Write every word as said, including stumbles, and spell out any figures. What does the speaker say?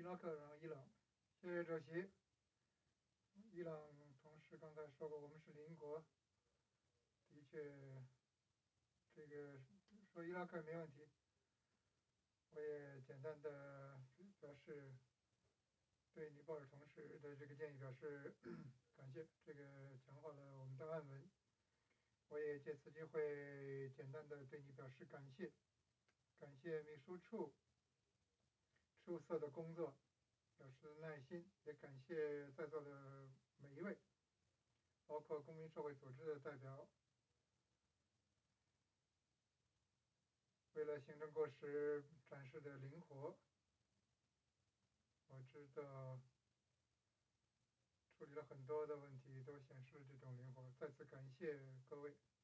拉克，然后伊朗。谢谢主席。伊朗同事刚才说过，我们是邻国，的确，这个说伊拉克没问题。我也简单的表示对尼泊尔同事的这个建议表示感谢，这个强化了我们的安稳。我也借此机会简单的对你表示感谢，感谢秘书处出色的工作，表示耐心，也感谢在座的每一位，包括公民社会组织的代表。为了行程过时展示的灵活，我知道处理了很多的问题，都显示了这种灵活。再次感谢各位。